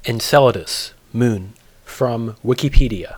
Enceladus, Moon, from Wikipedia.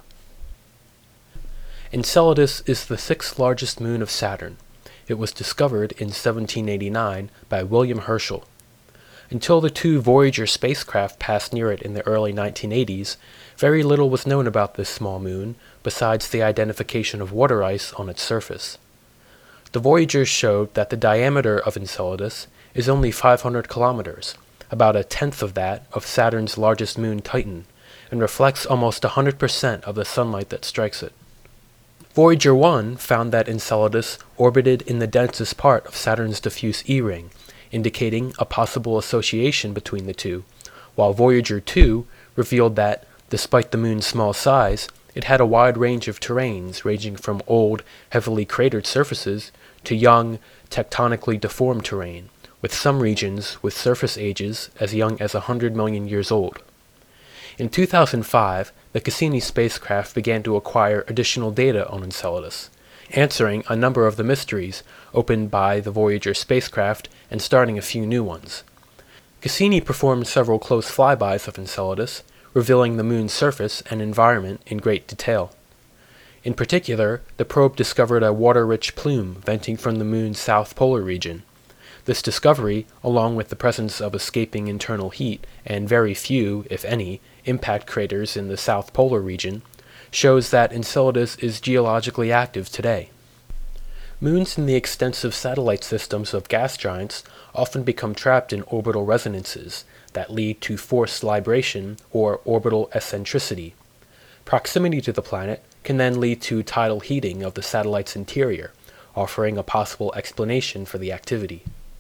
Enceladus is the sixth largest moon of Saturn. It was discovered in 1789 by William Herschel. Until the two Voyager spacecraft passed near it in the early 1980s, very little was known about this small moon, besides the identification of water ice on its surface. The Voyagers showed that the diameter of Enceladus is only 500 kilometers, about a tenth of that of Saturn's largest moon Titan, and reflects almost 100% of the sunlight that strikes it. Voyager 1 found that Enceladus orbited in the densest part of Saturn's diffuse E-ring, indicating a possible association between the two, while Voyager 2 revealed that, despite the moon's small size, it had a wide range of terrains ranging from old, heavily cratered surfaces to young, tectonically deformed terrain, with some regions with surface ages as young as 100 million years old. In 2005, the Cassini spacecraft began to acquire additional data on Enceladus, answering a number of the mysteries opened by the Voyager spacecraft and starting a few new ones. Cassini performed several close flybys of Enceladus, revealing the moon's surface and environment in great detail. In particular, the probe discovered a water-rich plume venting from the moon's south polar region. This discovery, along with the presence of escaping internal heat and very few, if any, impact craters in the south polar region, shows that Enceladus is geologically active today. Moons in the extensive satellite systems of gas giants often become trapped in orbital resonances that lead to forced libration or orbital eccentricity. Proximity to the planet can then lead to tidal heating of the satellite's interior, offering a possible explanation for the activity.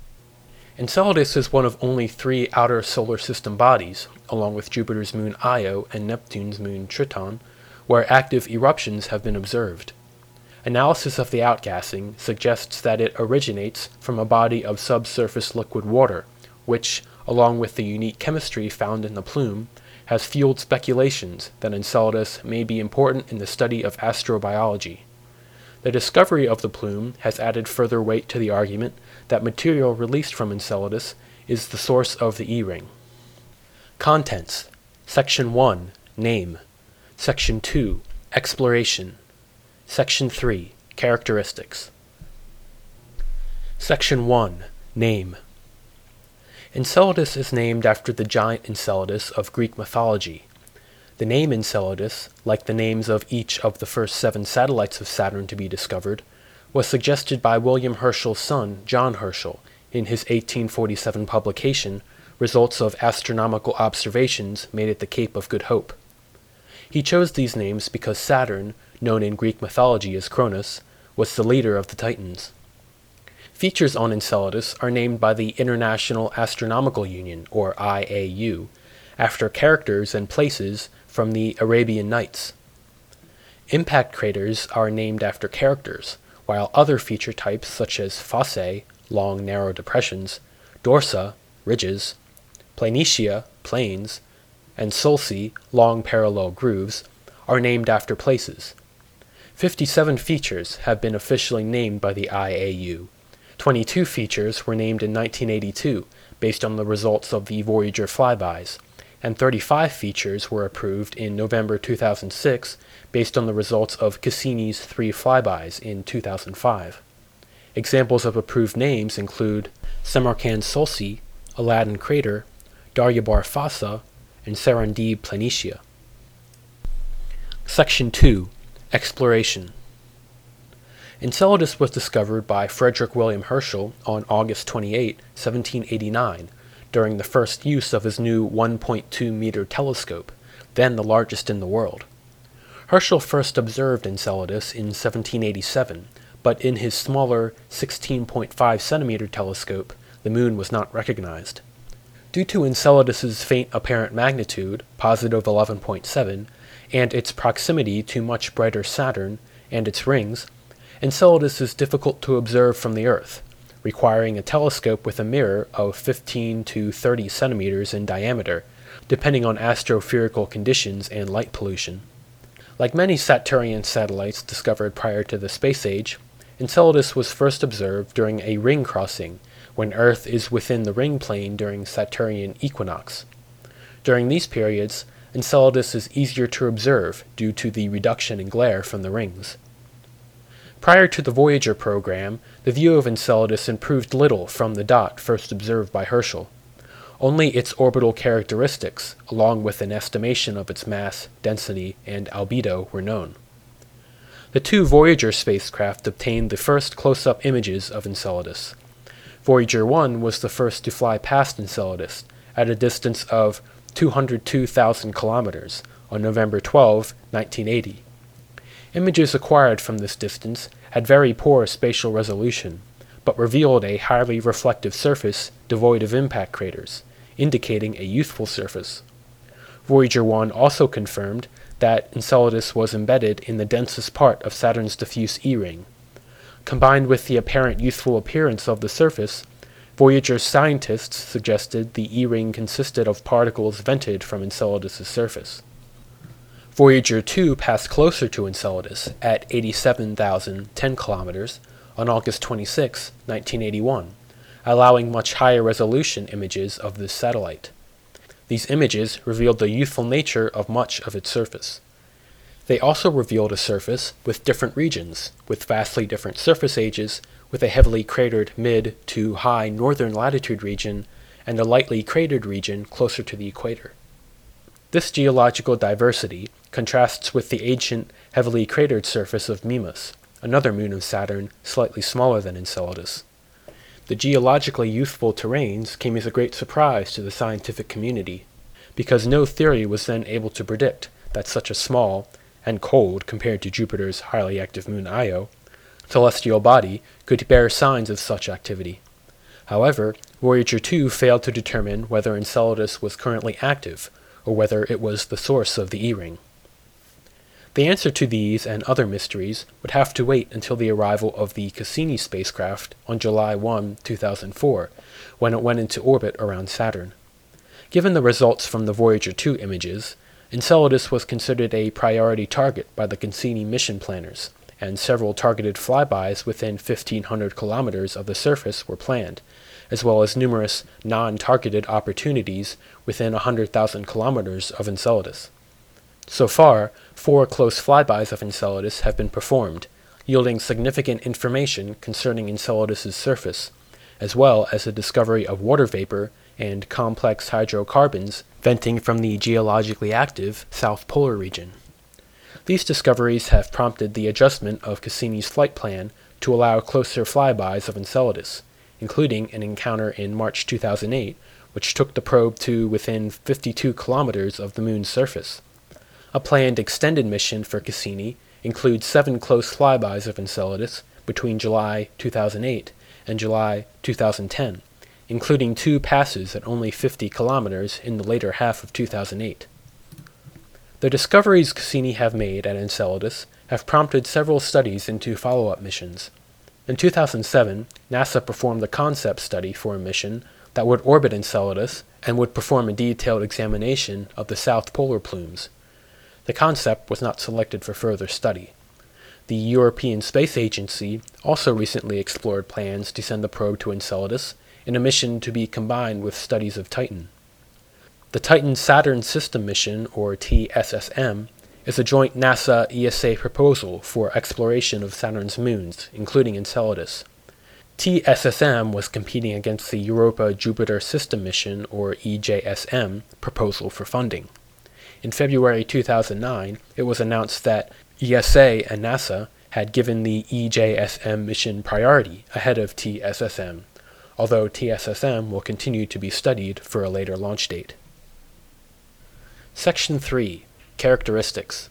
Enceladus is one of only 3 outer solar system bodies, along with Jupiter's moon Io and Neptune's moon Triton, where active eruptions have been observed. Analysis of the outgassing suggests that it originates from a body of subsurface liquid water, which, along with the unique chemistry found in the plume, has fueled speculations that Enceladus may be important in the study of astrobiology. The discovery of the plume has added further weight to the argument that material released from Enceladus is the source of the E-ring. Contents: Section 1, Name. Section 2, Exploration. Section 3, Characteristics. Section 1, Name. Enceladus is named after the giant Enceladus of Greek mythology. The name Enceladus, like the names of each of the first 7 satellites of Saturn to be discovered, was suggested by William Herschel's son, John Herschel, in his 1847 publication, Results of Astronomical Observations Made at the Cape of Good Hope. He chose these names because Saturn, known in Greek mythology as Cronus, was the leader of the Titans. Features on Enceladus are named by the International Astronomical Union, or IAU, after characters and places from the Arabian Nights. Impact craters are named after characters, while other feature types such as fossae, long narrow depressions, dorsa, ridges, planitia, plains, and sulci, long parallel grooves, are named after places. 57 features have been officially named by the IAU. 22 features were named in 1982, based on the results of the Voyager flybys, and 35 features were approved in November 2006 based on the results of Cassini's 3 flybys in 2005. Examples of approved names include Samarkand Sulci, Aladdin Crater, Daryabar Fossa, and Serendib Planitia. Section 2, Exploration. Enceladus was discovered by Frederick William Herschel on August 28, 1789, during the first use of his new 1.2-meter telescope, then the largest in the world. Herschel first observed Enceladus in 1787, but in his smaller 16.5-centimeter telescope, the moon was not recognized. Due to Enceladus's faint apparent magnitude, positive 11.7, and its proximity to much brighter Saturn and its rings, Enceladus is difficult to observe from the Earth, requiring a telescope with a mirror of 15 to 30 centimeters in diameter, depending on astropherical conditions and light pollution. Like many Saturnian satellites discovered prior to the space age, Enceladus was first observed during a ring crossing, when Earth is within the ring plane during Saturnian equinox. During these periods, Enceladus is easier to observe due to the reduction in glare from the rings. Prior to the Voyager program, the view of Enceladus improved little from the dot first observed by Herschel. Only its orbital characteristics, along with an estimation of its mass, density, and albedo, were known. The two Voyager spacecraft obtained the first close-up images of Enceladus. Voyager 1 was the first to fly past Enceladus at a distance of 202,000 kilometers on November 12, 1980. Images acquired from this distance had very poor spatial resolution, but revealed a highly reflective surface devoid of impact craters, indicating a youthful surface. Voyager 1 also confirmed that Enceladus was embedded in the densest part of Saturn's diffuse E-ring. Combined with the apparent youthful appearance of the surface, Voyager's scientists suggested the E-ring consisted of particles vented from Enceladus' surface. Voyager 2 passed closer to Enceladus at 87,010 kilometers on August 26, 1981, allowing much higher resolution images of this satellite. These images revealed the youthful nature of much of its surface. They also revealed a surface with different regions, with vastly different surface ages, with a heavily cratered mid to high northern latitude region and a lightly cratered region closer to the equator. This geological diversity contrasts with the ancient, heavily cratered surface of Mimas, another moon of Saturn slightly smaller than Enceladus. The geologically youthful terrains came as a great surprise to the scientific community, because no theory was then able to predict that such a small, and cold compared to Jupiter's highly active moon Io, celestial body could bear signs of such activity. However, Voyager 2 failed to determine whether Enceladus was currently active, or whether it was the source of the E-ring. The answer to these and other mysteries would have to wait until the arrival of the Cassini spacecraft on July 1, 2004, when it went into orbit around Saturn. Given the results from the Voyager 2 images, Enceladus was considered a priority target by the Cassini mission planners, and several targeted flybys within 1,500 kilometers of the surface were planned, as well as numerous non-targeted opportunities within 100,000 kilometers of Enceladus. So far, 4 close flybys of Enceladus have been performed, yielding significant information concerning Enceladus' surface, as well as the discovery of water vapor and complex hydrocarbons venting from the geologically active South Polar region. These discoveries have prompted the adjustment of Cassini's flight plan to allow closer flybys of Enceladus, including an encounter in March 2008, which took the probe to within 52 kilometers of the moon's surface. A planned extended mission for Cassini includes 7 close flybys of Enceladus between July 2008 and July 2010, including 2 passes at only 50 kilometers in the later half of 2008. The discoveries Cassini have made at Enceladus have prompted several studies into follow-up missions. In 2007, NASA performed a concept study for a mission that would orbit Enceladus and would perform a detailed examination of the South Polar plumes. The concept was not selected for further study. The European Space Agency also recently explored plans to send the probe to Enceladus in a mission to be combined with studies of Titan. The Titan Saturn System Mission, or TSSM, is a joint NASA-ESA proposal for exploration of Saturn's moons, including Enceladus. TSSM was competing against the Europa-Jupiter System Mission, or EJSM, proposal for funding. In February 2009, it was announced that ESA and NASA had given the EJSM mission priority ahead of TSSM, although TSSM will continue to be studied for a later launch date. Section 3. Characteristics.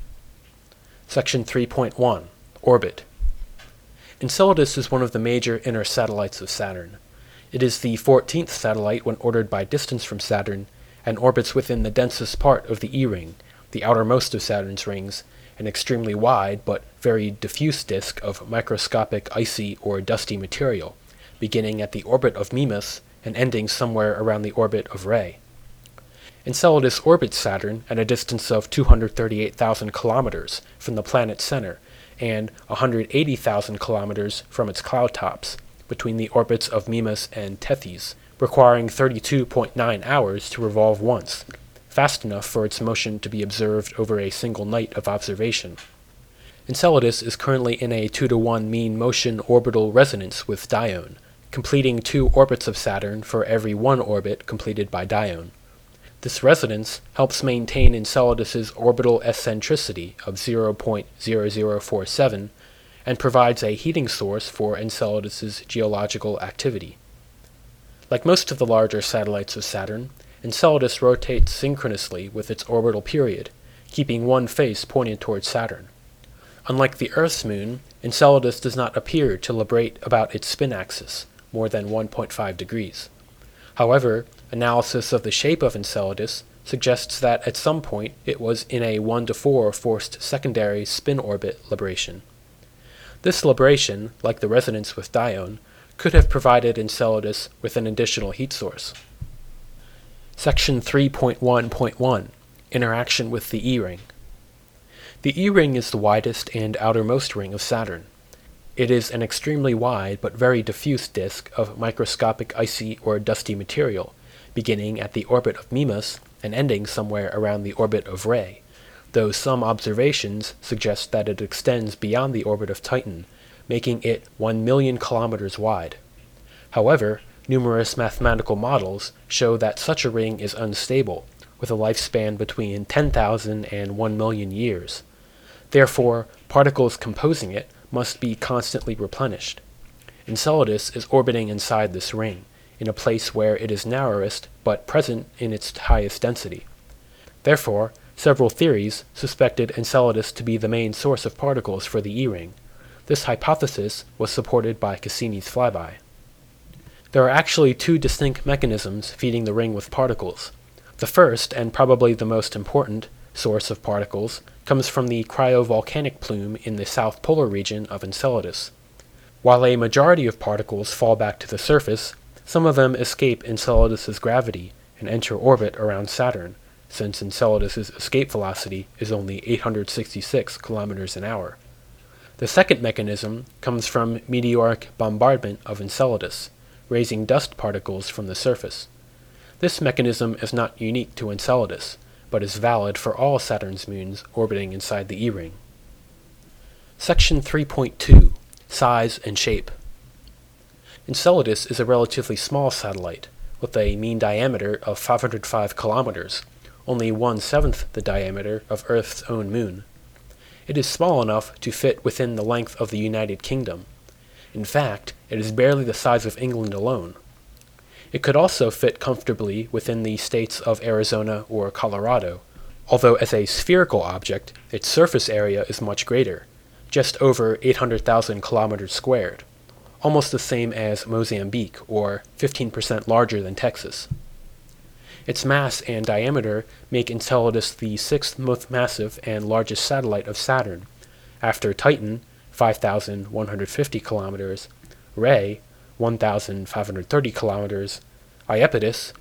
Section 3.1. Orbit. Enceladus is one of the major inner satellites of Saturn. It is the 14th satellite when ordered by distance from Saturn, and orbits within the densest part of the E-ring, the outermost of Saturn's rings, an extremely wide but very diffuse disk of microscopic icy or dusty material, beginning at the orbit of Mimas and ending somewhere around the orbit of Rhe. Enceladus orbits Saturn at a distance of 238,000 kilometers from the planet's center and 180,000 kilometers from its cloud tops, between the orbits of Mimas and Tethys, requiring 32.9 hours to revolve once, fast enough for its motion to be observed over a single night of observation. Enceladus is currently in a 2-to-1 mean motion orbital resonance with Dione, completing 2 orbits of Saturn for every 1 orbit completed by Dione. This resonance helps maintain Enceladus's orbital eccentricity of 0.0047 and provides a heating source for Enceladus's geological activity. Like most of the larger satellites of Saturn, Enceladus rotates synchronously with its orbital period, keeping one face pointed towards Saturn. Unlike the Earth's moon, Enceladus does not appear to librate about its spin axis, more than 1.5 degrees. However, analysis of the shape of Enceladus suggests that at some point it was in a 1-to-4 forced secondary spin orbit libration. This libration, like the resonance with Dione, could have provided Enceladus with an additional heat source. Section 3.1.1 Interaction with the E-ring. The E-ring is the widest and outermost ring of Saturn. It is an extremely wide but very diffuse disk of microscopic icy or dusty material, beginning at the orbit of Mimas and ending somewhere around the orbit of Rhea, though some observations suggest that it extends beyond the orbit of Titan, making it 1 million kilometers wide. However, numerous mathematical models show that such a ring is unstable, with a lifespan between 10,000 and 1 million years. Therefore, particles composing it must be constantly replenished. Enceladus is orbiting inside this ring, in a place where it is narrowest but present in its highest density. Therefore, several theories suspected Enceladus to be the main source of particles for the E-ring. This hypothesis was supported by Cassini's flyby. There are actually 2 distinct mechanisms feeding the ring with particles. The first, and probably the most important, source of particles comes from the cryovolcanic plume in the south polar region of Enceladus. While a majority of particles fall back to the surface, some of them escape Enceladus's gravity and enter orbit around Saturn, since Enceladus's escape velocity is only 866 kilometers an hour. The second mechanism comes from meteoric bombardment of Enceladus, raising dust particles from the surface. This mechanism is not unique to Enceladus, but is valid for all Saturn's moons orbiting inside the E-ring. Section 3.2 Size and Shape. Enceladus is a relatively small satellite, with a mean diameter of 505 kilometers, only 1/7 the diameter of Earth's own moon. It is small enough to fit within the length of the United Kingdom. In fact, it is barely the size of England alone. It could also fit comfortably within the states of Arizona or Colorado, although as a spherical object, its surface area is much greater, just over 800,000 kilometers squared, almost the same as Mozambique, or 15% larger than Texas. Its mass and diameter make Enceladus the 6th most massive and largest satellite of Saturn, after Titan, 5,150 kilometers, Rhea, 1,530 kilometers, Iapetus,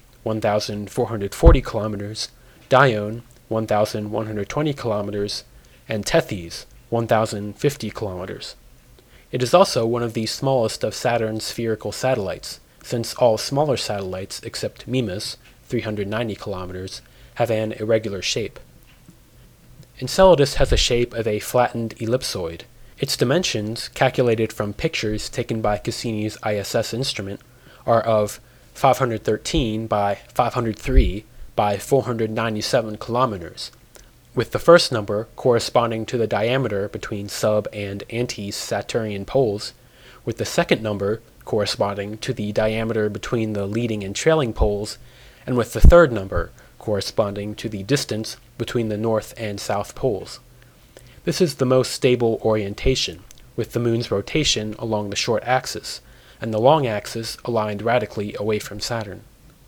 1,440 kilometers, Dione, 1,120 kilometers, and Tethys, 1,050 kilometers. It is also one of the smallest of Saturn's spherical satellites, since all smaller satellites except Mimas, 390 kilometers, have an irregular shape. Enceladus has a shape of a flattened ellipsoid. Its dimensions, calculated from pictures taken by Cassini's ISS instrument, are of 513 by 503 by 497 kilometers, with the first number corresponding to the diameter between sub- and anti-Saturnian poles, with the second number corresponding to the diameter between the leading and trailing poles, and with the third number corresponding to the distance between the north and south poles. This is the most stable orientation, with the moon's rotation along the short axis, and the long axis aligned radically away from Saturn.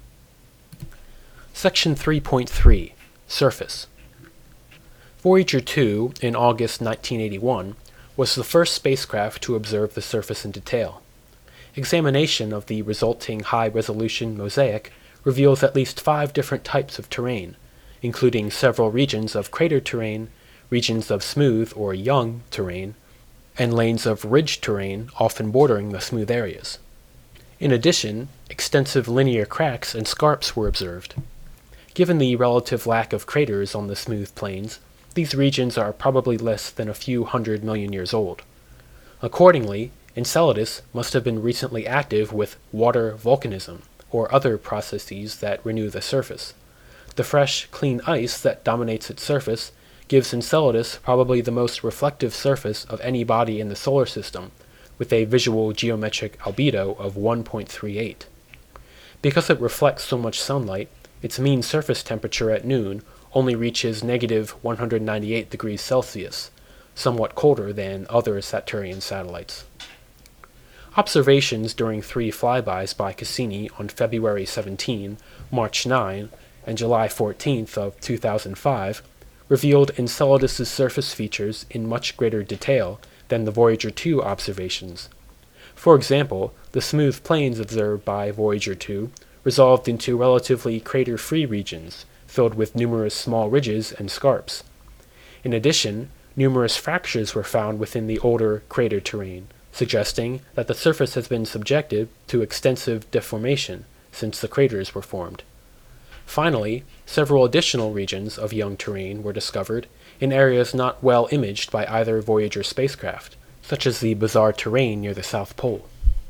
Section 3.3 Surface. Voyager 2, in August 1981, was the first spacecraft to observe the surface in detail. Examination of the resulting high-resolution mosaic reveals at least 5 different types of terrain, including several regions of crater terrain, regions of smooth or young terrain, and lanes of ridge terrain often bordering the smooth areas. In addition, extensive linear cracks and scarps were observed. Given the relative lack of craters on the smooth plains, these regions are probably less than a few 100 million years old. Accordingly, Enceladus must have been recently active with water volcanism, or other processes that renew the surface. The fresh, clean ice that dominates its surface gives Enceladus probably the most reflective surface of any body in the solar system, with a visual geometric albedo of 1.38. Because it reflects so much sunlight, its mean surface temperature at noon only reaches negative 198 degrees Celsius, somewhat colder than other Saturnian satellites. Observations during 3 flybys by Cassini on February 17, March 9, and July 14 of 2005 revealed Enceladus's surface features in much greater detail than the Voyager 2 observations. For example, the smooth plains observed by Voyager 2 resolved into relatively crater-free regions filled with numerous small ridges and scarps. In addition, numerous fractures were found within the older crater terrain, suggesting that the surface has been subjected to extensive deformation since the craters were formed. Finally, several additional regions of young terrain were discovered in areas not well imaged by either Voyager spacecraft, such as the bizarre terrain near the South Pole.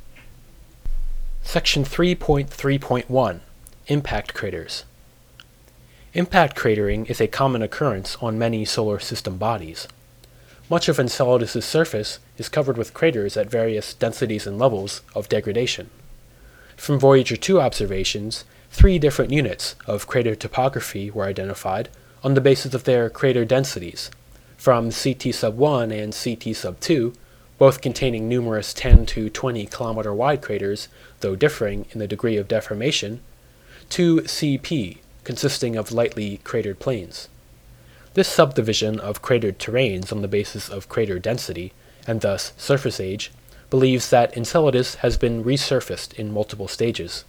Section 3.3.1 Impact Craters. Impact cratering is a common occurrence on many solar system bodies. Much of Enceladus's surface is covered with craters at various densities and levels of degradation. From Voyager 2 observations, 3 different units of crater topography were identified on the basis of their crater densities, from CT sub 1 and CT sub 2, both containing numerous 10 to 20 kilometer wide craters, though differing in the degree of deformation, to CP, consisting of lightly cratered plains. This subdivision of cratered terrains on the basis of crater density, and thus surface age, believes that Enceladus has been resurfaced in multiple stages.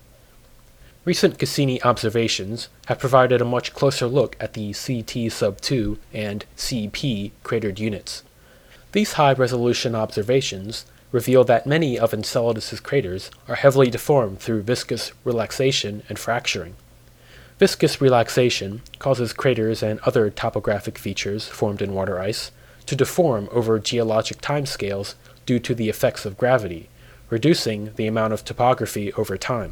Recent Cassini observations have provided a much closer look at the CT sub 2 and CP cratered units. These high-resolution observations reveal that many of Enceladus's craters are heavily deformed through viscous relaxation and fracturing. Viscous relaxation causes craters and other topographic features formed in water ice to deform over geologic timescales due to the effects of gravity, reducing the amount of topography over time.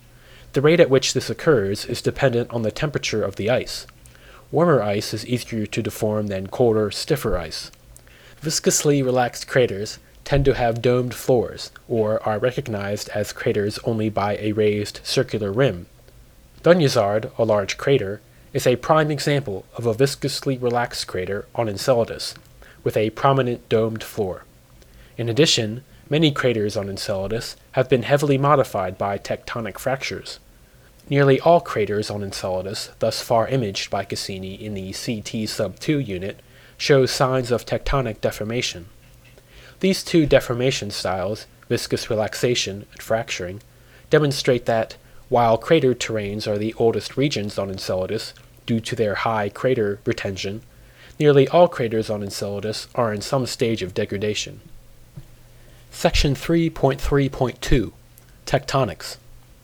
The rate at which this occurs is dependent on the temperature of the ice. Warmer ice is easier to deform than colder, stiffer ice. Viscously relaxed craters tend to have domed floors, or are recognized as craters only by a raised circular rim. Dunyazard, a large crater, is a prime example of a viscously relaxed crater on Enceladus, with a prominent domed floor. In addition, many craters on Enceladus have been heavily modified by tectonic fractures. Nearly all craters on Enceladus, thus far imaged by Cassini in the CT sub 2 unit, show signs of tectonic deformation. These 2 deformation styles, viscous relaxation and fracturing, demonstrate that, while crater terrains are the oldest regions on Enceladus due to their high crater retention, nearly all craters on Enceladus are in some stage of degradation. Section 3.3.2 Tectonics.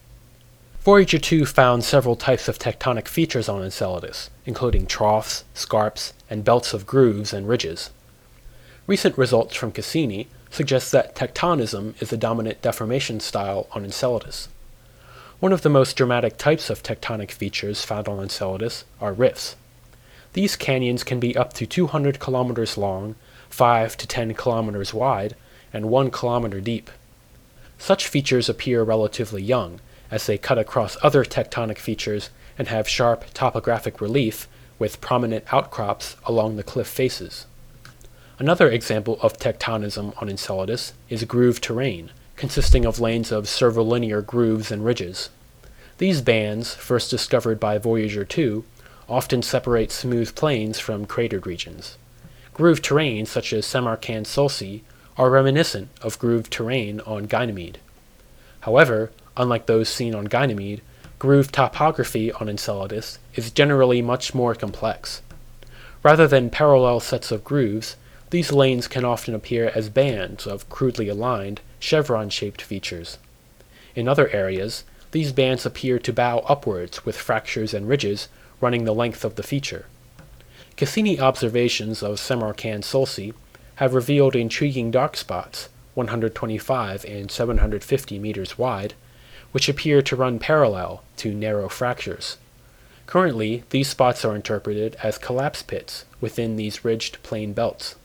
Voyager 2 found several types of tectonic features on Enceladus, including troughs, scarps, and belts of grooves and ridges. Recent results from Cassini suggest that tectonism is the dominant deformation style on Enceladus. One of the most dramatic types of tectonic features found on Enceladus are rifts. These canyons can be up to 200 kilometers long, 5 to 10 kilometers wide, and 1 kilometer deep. Such features appear relatively young, as they cut across other tectonic features and have sharp topographic relief with prominent outcrops along the cliff faces. Another example of tectonism on Enceladus is groove terrain, consisting of lanes of servolinear grooves and ridges. These bands, first discovered by Voyager 2, often separate smooth plains from cratered regions. Groove terrain, such as Samarkand Sulci, are reminiscent of groove terrain on Ganymede. However, unlike those seen on Ganymede, groove topography on Enceladus is generally much more complex. Rather than parallel sets of grooves, these lanes can often appear as bands of crudely aligned, chevron-shaped features. In other areas, these bands appear to bow upwards with fractures and ridges running the length of the feature. Cassini observations of Samarkand Sulci have revealed intriguing dark spots, 125 and 750 meters wide, which appear to run parallel to narrow fractures. Currently, these spots are interpreted as collapse pits within these ridged plain belts.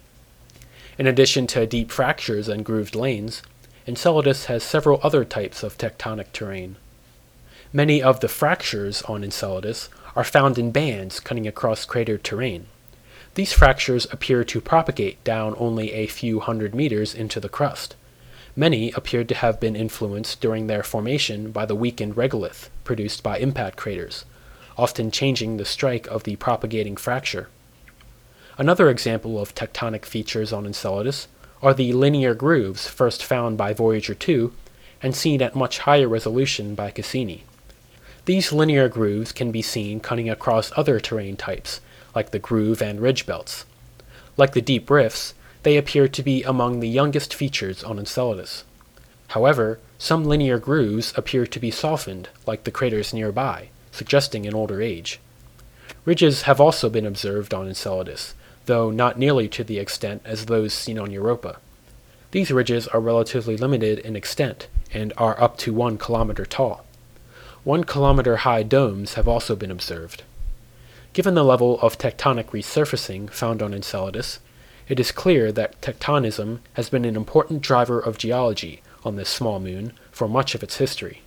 In addition to deep fractures and grooved lanes, Enceladus has several other types of tectonic terrain. Many of the fractures on Enceladus are found in bands cutting across crater terrain. These fractures appear to propagate down only a few hundred meters into the crust. Many appear to have been influenced during their formation by the weakened regolith produced by impact craters, often changing the strike of the propagating fracture. Another example of tectonic features on Enceladus are the linear grooves first found by Voyager 2 and seen at much higher resolution by Cassini. These linear grooves can be seen cutting across other terrain types, like the groove and ridge belts. Like the deep rifts, they appear to be among the youngest features on Enceladus. However, some linear grooves appear to be softened, like the craters nearby, suggesting an older age. Ridges have also been observed on Enceladus, though not nearly to the extent as those seen on Europa. These ridges are relatively limited in extent and are up to 1 kilometer tall. 1 kilometer high domes have also been observed. Given the level of tectonic resurfacing found on Enceladus, it is clear that tectonism has been an important driver of geology on this small moon for much of its history.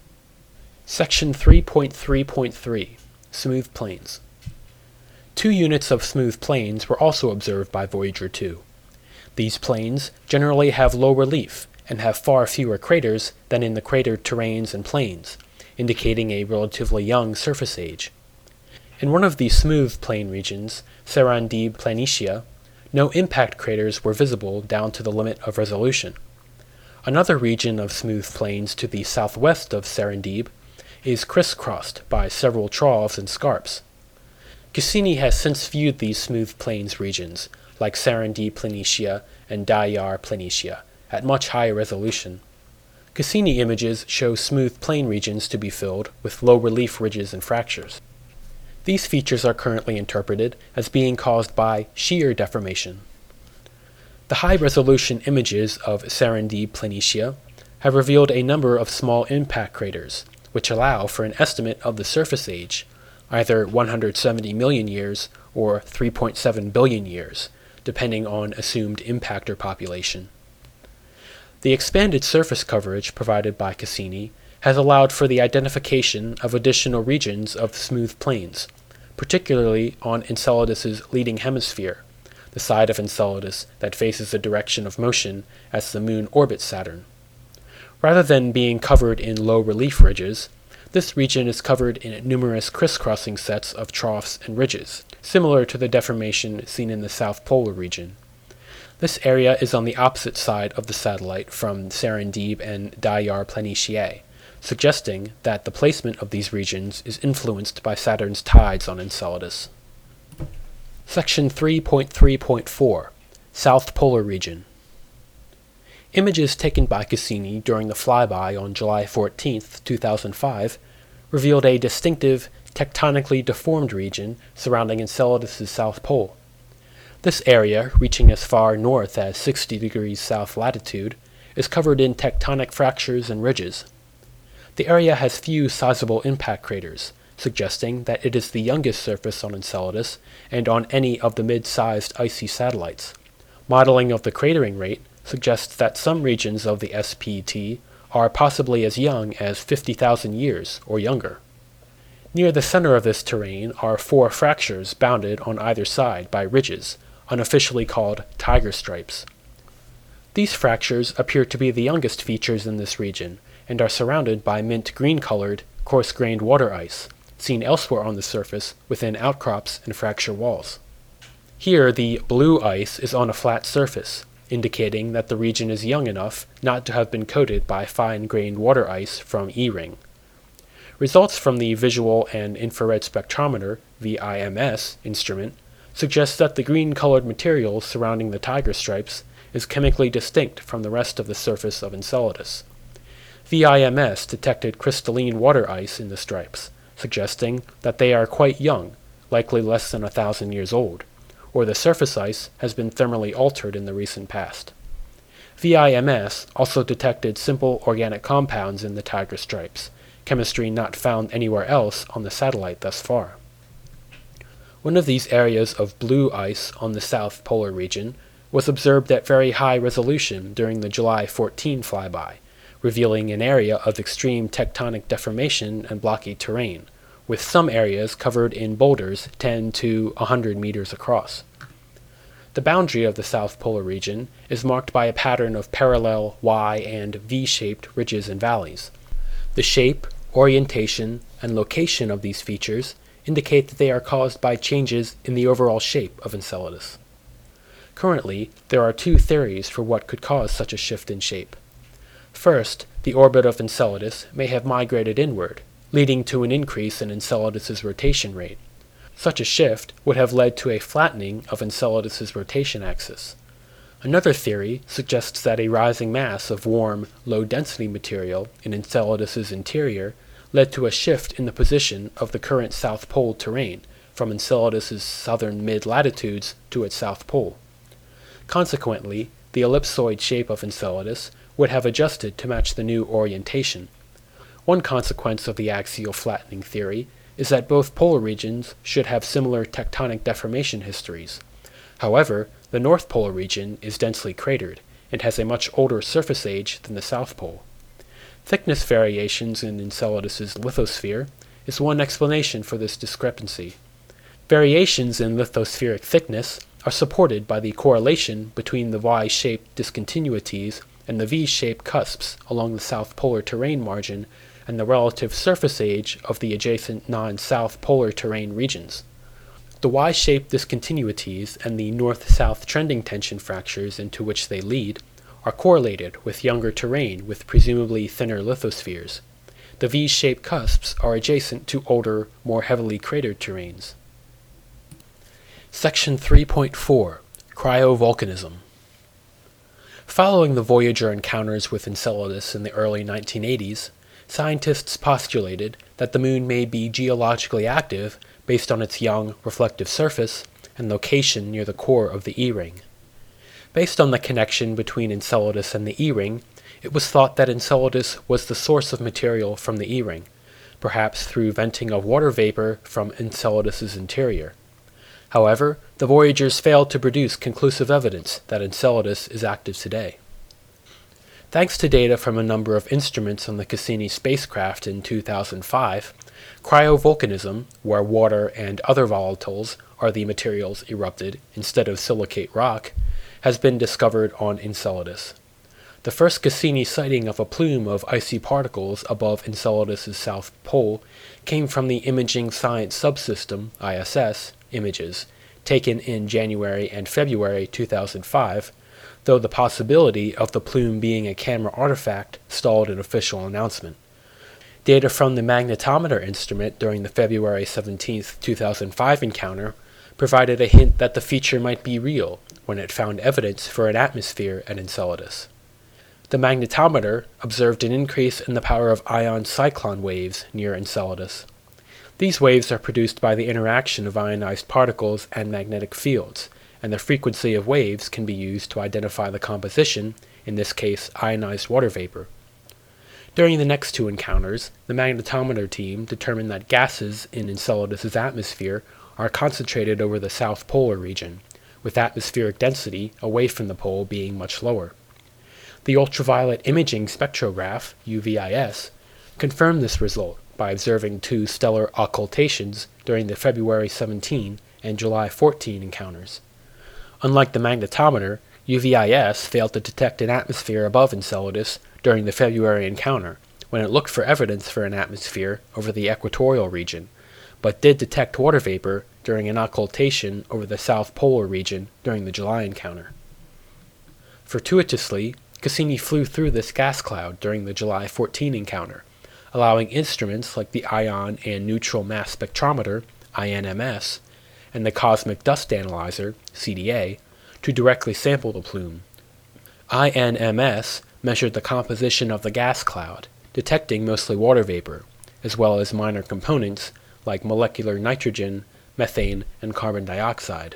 Section 3.3.3 Smooth Plains. 2 units of smooth plains were also observed by Voyager 2. These plains generally have low relief and have far fewer craters than in the cratered terrains and plains, indicating a relatively young surface age. In one of these smooth plain regions, Serendib Planitia, no impact craters were visible down to the limit of resolution. Another region of smooth plains to the southwest of Serendib is crisscrossed by several troughs and scarps. Cassini has since viewed these smooth plains regions, like Serendib Planitia and Dayar Planitia, at much higher resolution. Cassini images show smooth plain regions to be filled with low-relief ridges and fractures. These features are currently interpreted as being caused by shear deformation. The high-resolution images of Serendib Planitia have revealed a number of small impact craters, which allow for an estimate of the surface age, either 170 million years or 3.7 billion years, depending on assumed impactor population. The expanded surface coverage provided by Cassini has allowed for the identification of additional regions of smooth plains, particularly on Enceladus's leading hemisphere, the side of Enceladus that faces the direction of motion as the moon orbits Saturn. Rather than being covered in low-relief ridges, this region is covered in numerous crisscrossing sets of troughs and ridges, similar to the deformation seen in the South Polar region. This area is on the opposite side of the satellite from Serendib and Dayar Planitia, suggesting that the placement of these regions is influenced by Saturn's tides on Enceladus. Section 3.3.4 South Polar Region. Images taken by Cassini during the flyby on July 14, 2005, revealed a distinctive, tectonically deformed region surrounding Enceladus's south pole. This area, reaching as far north as 60 degrees south latitude, is covered in tectonic fractures and ridges. The area has few sizable impact craters, suggesting that it is the youngest surface on Enceladus and on any of the mid-sized icy satellites. Modeling of the cratering rate suggests that some regions of the SPT are possibly as young as 50,000 years or younger. Near the center of this terrain are 4 fractures bounded on either side by ridges, unofficially called tiger stripes. These fractures appear to be the youngest features in this region and are surrounded by mint green-colored, coarse-grained water ice, seen elsewhere on the surface within outcrops and fracture walls. Here, the blue ice is on a flat surface, indicating that the region is young enough not to have been coated by fine-grained water ice from E-ring. Results from the Visual and Infrared Spectrometer, VIMS, instrument suggest that the green-colored material surrounding the tiger stripes is chemically distinct from the rest of the surface of Enceladus. VIMS detected crystalline water ice in the stripes, suggesting that they are quite young, likely less than 1,000 years old, or the surface ice has been thermally altered in the recent past. VIMS also detected simple organic compounds in the tiger stripes, chemistry not found anywhere else on the satellite thus far. One of these areas of blue ice on the south polar region was observed at very high resolution during the July 14 flyby, revealing an area of extreme tectonic deformation and blocky terrain, with some areas covered in boulders 10 to 100 meters across. The boundary of the South Polar region is marked by a pattern of parallel Y and V-shaped ridges and valleys. The shape, orientation, and location of these features indicate that they are caused by changes in the overall shape of Enceladus. Currently, there are two theories for what could cause such a shift in shape. First, the orbit of Enceladus may have migrated inward, leading to an increase in Enceladus's rotation rate. Such a shift would have led to a flattening of Enceladus's rotation axis. Another theory suggests that a rising mass of warm, low-density material in Enceladus's interior led to a shift in the position of the current South Pole terrain from Enceladus's southern mid-latitudes to its South Pole. Consequently, the ellipsoid shape of Enceladus would have adjusted to match the new orientation. One consequence of the axial flattening theory is that both polar regions should have similar tectonic deformation histories. However, the North Polar region is densely cratered and has a much older surface age than the South Pole. Thickness variations in Enceladus's lithosphere is one explanation for this discrepancy. Variations in lithospheric thickness are supported by the correlation between the Y-shaped discontinuities and the V-shaped cusps along the South Polar terrain margin and the relative surface age of the adjacent non-South Polar terrain regions. The Y-shaped discontinuities and the north-south trending tension fractures into which they lead are correlated with younger terrain with presumably thinner lithospheres. The V-shaped cusps are adjacent to older, more heavily cratered terrains. Section 3.4 Cryovolcanism. Following the Voyager encounters with Enceladus in the early 1980s, scientists postulated that the Moon may be geologically active based on its young, reflective surface and location near the core of the E-ring. Based on the connection between Enceladus and the E-ring, it was thought that Enceladus was the source of material from the E-ring, perhaps through venting of water vapor from Enceladus's interior. However, the Voyagers failed to produce conclusive evidence that Enceladus is active today. Thanks to data from a number of instruments on the Cassini spacecraft in 2005, cryovolcanism, where water and other volatiles are the materials erupted instead of silicate rock, has been discovered on Enceladus. The first Cassini sighting of a plume of icy particles above Enceladus's south pole came from the Imaging Science Subsystem, ISS, images, taken in January and February 2005, though the possibility of the plume being a camera artifact stalled an official announcement. Data from the magnetometer instrument during the February 17, 2005 encounter provided a hint that the feature might be real when it found evidence for an atmosphere at Enceladus. The magnetometer observed an increase in the power of ion cyclone waves near Enceladus. These waves are produced by the interaction of ionized particles and magnetic fields, and the frequency of waves can be used to identify the composition, in this case ionized water vapor. During the next two encounters, the magnetometer team determined that gases in Enceladus's atmosphere are concentrated over the south polar region, with atmospheric density away from the pole being much lower. The ultraviolet imaging spectrograph, UVIS, confirmed this result by observing two stellar occultations during the February 17 and July 14 encounters. Unlike the magnetometer, UVIS failed to detect an atmosphere above Enceladus during the February encounter, when it looked for evidence for an atmosphere over the equatorial region, but did detect water vapor during an occultation over the south polar region during the July encounter. Fortuitously, Cassini flew through this gas cloud during the July 14 encounter, allowing instruments like the Ion and Neutral Mass Spectrometer, INMS, and the Cosmic Dust Analyzer, CDA, to directly sample the plume. INMS measured the composition of the gas cloud, detecting mostly water vapor, as well as minor components like molecular nitrogen, methane, and carbon dioxide.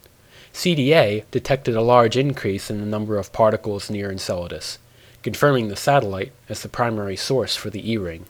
CDA detected a large increase in the number of particles near Enceladus, confirming the satellite as the primary source for the E-ring.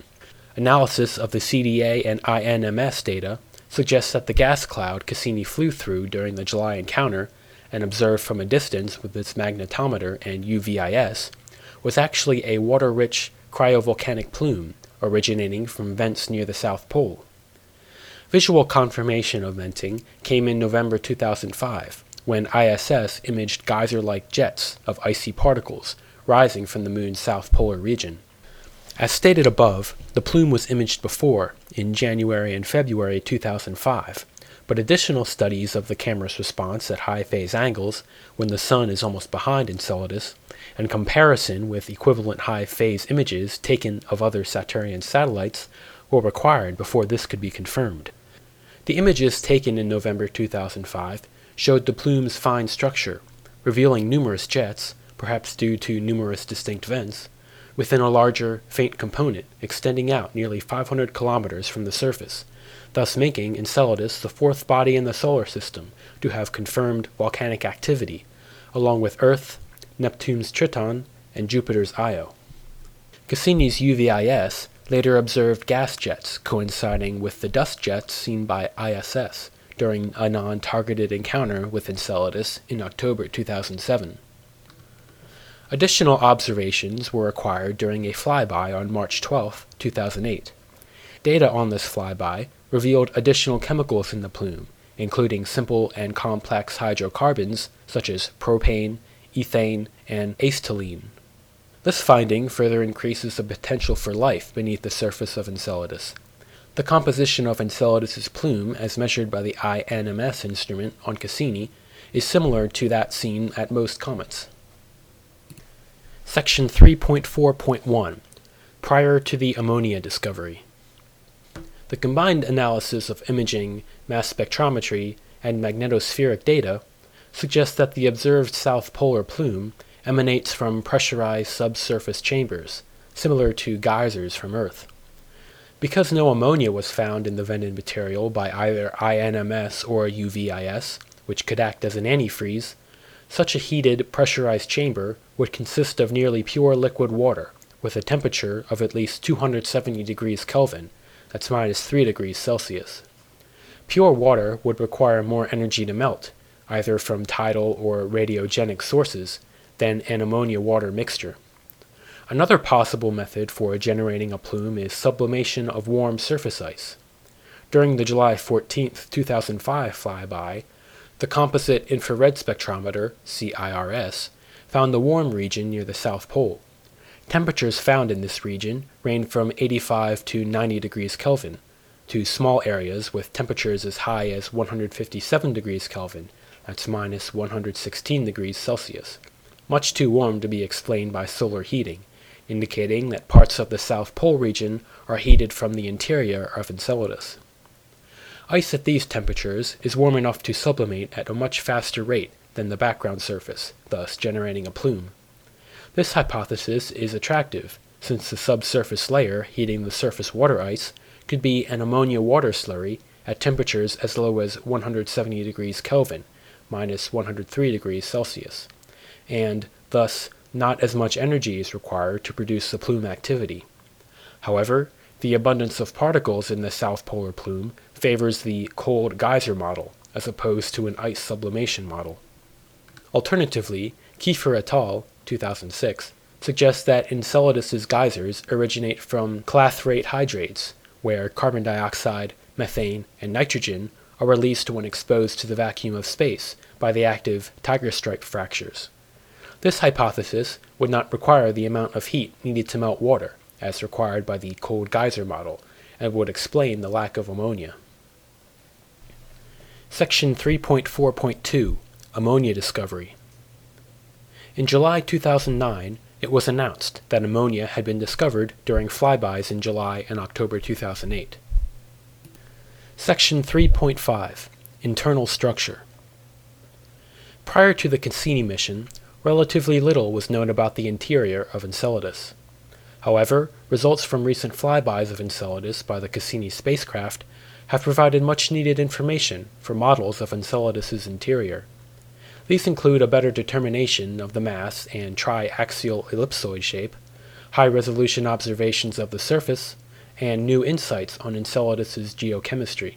Analysis of the CDA and INMS data suggests that the gas cloud Cassini flew through during the July encounter and observed from a distance with its magnetometer and UVIS was actually a water-rich cryovolcanic plume originating from vents near the South Pole. Visual confirmation of venting came in November 2005, when ISS imaged geyser-like jets of icy particles rising from the Moon's south polar region. As stated above, the plume was imaged before, in January and February 2005, but additional studies of the camera's response at high phase angles, when the Sun is almost behind Enceladus, and comparison with equivalent high phase images taken of other Saturnian satellites were required before this could be confirmed. The images taken in November 2005 showed the plume's fine structure, revealing numerous jets, perhaps due to numerous distinct vents, within a larger, faint component extending out nearly 500 kilometers from the surface, thus making Enceladus the fourth body in the solar system to have confirmed volcanic activity, along with Earth, Neptune's Triton, and Jupiter's Io. Cassini's UVIS later observed gas jets coinciding with the dust jets seen by ISS during a non-targeted encounter with Enceladus in October 2007. Additional observations were acquired during a flyby on March 12, 2008. Data on this flyby revealed additional chemicals in the plume, including simple and complex hydrocarbons such as propane, ethane, and acetylene. This finding further increases the potential for life beneath the surface of Enceladus. The composition of Enceladus's plume, as measured by the INMS instrument on Cassini, is similar to that seen at most comets. Section 3.4.1 Prior to the ammonia discovery. The combined analysis of imaging, mass spectrometry, and magnetospheric data suggests that the observed south polar plume emanates from pressurized subsurface chambers, similar to geysers from Earth. Because no ammonia was found in the vented material by either INMS or UVIS, which could act as an antifreeze, such a heated, pressurized chamber would consist of nearly pure liquid water, with a temperature of at least 270 degrees Kelvin, that's minus 3 degrees Celsius. Pure water would require more energy to melt, either from tidal or radiogenic sources, than an ammonia-water mixture. Another possible method for generating a plume is sublimation of warm surface ice. During the July 14, 2005 flyby, the Composite Infrared Spectrometer, CIRS, found the warm region near the South Pole. Temperatures found in this region range from 85 to 90 degrees Kelvin, to small areas with temperatures as high as 157 degrees Kelvin, that's minus 116 degrees Celsius, much too warm to be explained by solar heating, indicating that parts of the South Pole region are heated from the interior of Enceladus. Ice at these temperatures is warm enough to sublimate at a much faster rate than the background surface, thus generating a plume. This hypothesis is attractive, since the subsurface layer heating the surface water ice could be an ammonia water slurry at temperatures as low as 170 degrees Kelvin, minus 103 degrees Celsius, and thus not as much energy is required to produce the plume activity. However, the abundance of particles in the south polar plume favors the cold geyser model as opposed to an ice sublimation model. Alternatively, Kiefer et al. 2006 suggests that Enceladus's geysers originate from clathrate hydrates, where carbon dioxide, methane, and nitrogen are released when exposed to the vacuum of space by the active tiger stripe fractures. This hypothesis would not require the amount of heat needed to melt water, as required by the cold geyser model, and would explain the lack of ammonia. Section 3.4.2 Ammonia Discovery. In July 2009, it was announced that ammonia had been discovered during flybys in July and October 2008. Section 3.5 Internal Structure. Prior to the Cassini mission, relatively little was known about the interior of Enceladus. However, results from recent flybys of Enceladus by the Cassini spacecraft have provided much-needed information for models of Enceladus's interior. These include a better determination of the mass and triaxial ellipsoid shape, high-resolution observations of the surface, and new insights on Enceladus's geochemistry.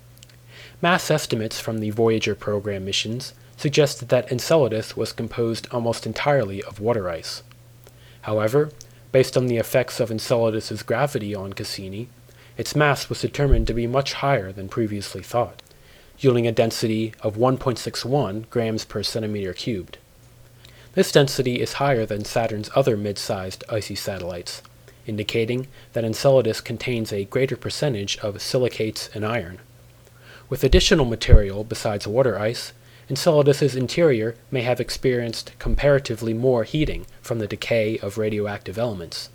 Mass estimates from the Voyager program missions suggested that Enceladus was composed almost entirely of water ice. However, based on the effects of Enceladus's gravity on Cassini, its mass was determined to be much higher than previously thought, yielding a density of 1.61 grams per centimeter cubed. This density is higher than Saturn's other mid-sized icy satellites, indicating that Enceladus contains a greater percentage of silicates and iron. With additional material besides water ice, Enceladus's interior may have experienced comparatively more heating from the decay of radioactive elements.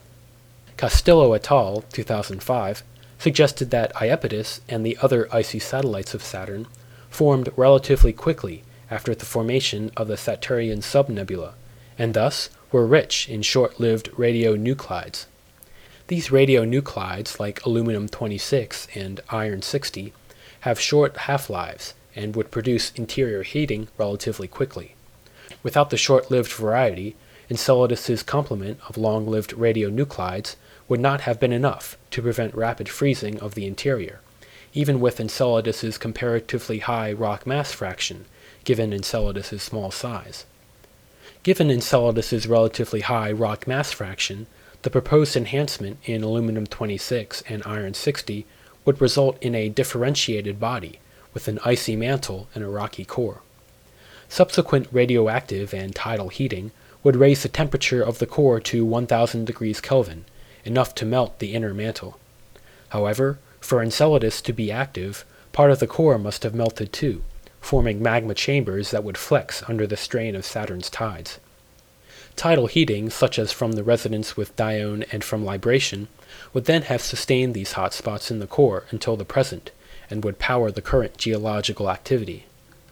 Castillo et al. 2005 suggested that Iapetus and the other icy satellites of Saturn formed relatively quickly after the formation of the Saturnian subnebula, and thus were rich in short-lived radionuclides. These radionuclides, like aluminum-26 and iron-60, have short half-lives and would produce interior heating relatively quickly. Without the short-lived variety, Enceladus's complement of long-lived radionuclides would not have been enough to prevent rapid freezing of the interior, even with Enceladus's comparatively high rock mass fraction, given Enceladus's small size. Given Enceladus's relatively high rock mass fraction, the proposed enhancement in aluminum-26 and iron-60 would result in a differentiated body with an icy mantle and a rocky core. Subsequent radioactive and tidal heating would raise the temperature of the core to 1000 degrees Kelvin, enough to melt the inner mantle. However, for Enceladus to be active, part of the core must have melted too, forming magma chambers that would flex under the strain of Saturn's tides. Tidal heating, such as from the resonance with Dione and from libration, would then have sustained these hot spots in the core until the present, and would power the current geological activity.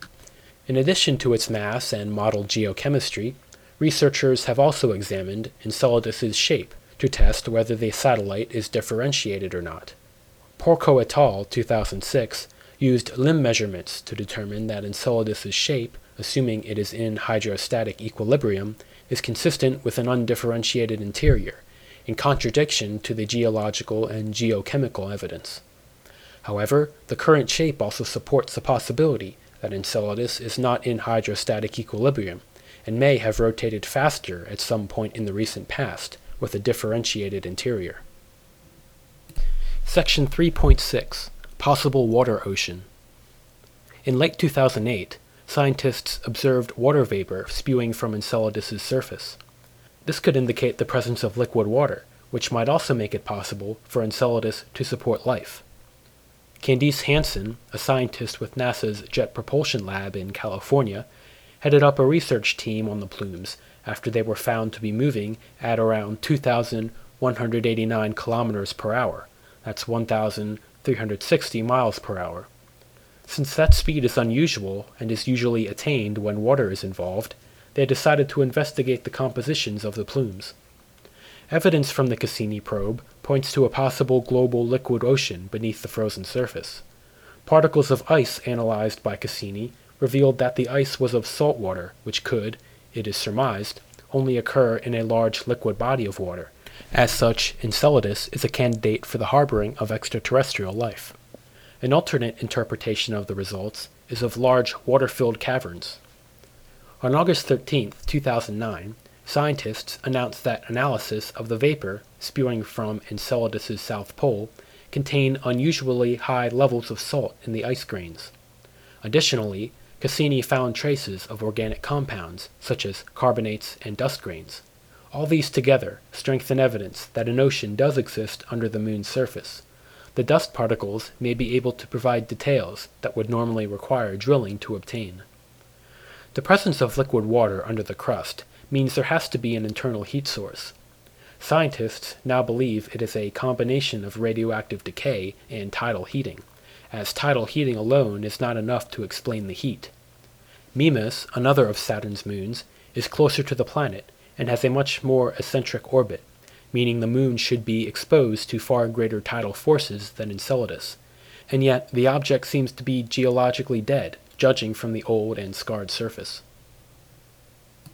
In addition to its mass and modeled geochemistry, researchers have also examined Enceladus's shape to test whether the satellite is differentiated or not. Porco et al. 2006 used limb measurements to determine that Enceladus's shape, assuming it is in hydrostatic equilibrium, is consistent with an undifferentiated interior, in contradiction to the geological and geochemical evidence. However, the current shape also supports the possibility that Enceladus is not in hydrostatic equilibrium, and may have rotated faster at some point in the recent past, with a differentiated interior. Section 3.6 Possible Water Ocean. In late 2008, scientists observed water vapor spewing from Enceladus's surface. This could indicate the presence of liquid water, which might also make it possible for Enceladus to support life. Candice Hansen, a scientist with NASA's Jet Propulsion Lab in California, headed up a research team on the plumes after they were found to be moving at around 2,189 kilometers per hour. That's 1,360 miles per hour. Since that speed is unusual and is usually attained when water is involved, they decided to investigate the compositions of the plumes. Evidence from the Cassini probe points to a possible global liquid ocean beneath the frozen surface. Particles of ice analyzed by Cassini revealed that the ice was of salt water, which could, it is surmised, only occur in a large liquid body of water. As such, Enceladus is a candidate for the harboring of extraterrestrial life. An alternate interpretation of the results is of large water-filled caverns. On August 13, 2009, scientists announced that analysis of the vapor spewing from Enceladus's south pole contained unusually high levels of salt in the ice grains. Additionally, Cassini found traces of organic compounds, such as carbonates and dust grains. All these together strengthen evidence that an ocean does exist under the moon's surface. The dust particles may be able to provide details that would normally require drilling to obtain. The presence of liquid water under the crust means there has to be an internal heat source. Scientists now believe it is a combination of radioactive decay and tidal heating, as tidal heating alone is not enough to explain the heat. Mimas, another of Saturn's moons, is closer to the planet and has a much more eccentric orbit, meaning the moon should be exposed to far greater tidal forces than Enceladus, and yet the object seems to be geologically dead, judging from the old and scarred surface.